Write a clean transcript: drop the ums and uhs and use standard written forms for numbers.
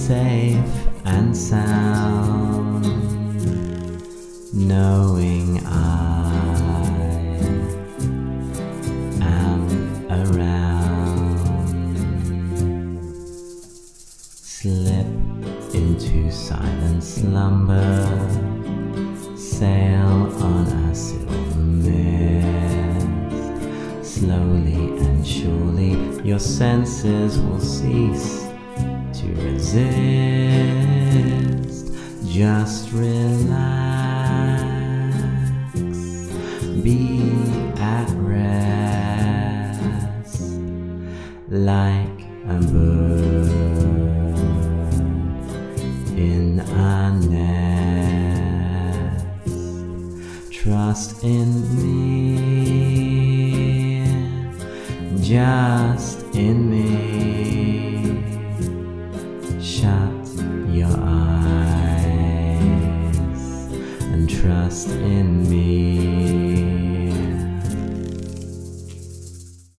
safe and sound, knowing I am around. Slip into silent slumber, sail on a silver mist. Slowly and surely your senses will cease to resist. Just relax, be at rest, like a bird in a nest. Trust in me, just in me. Shut your eyes and trust in me.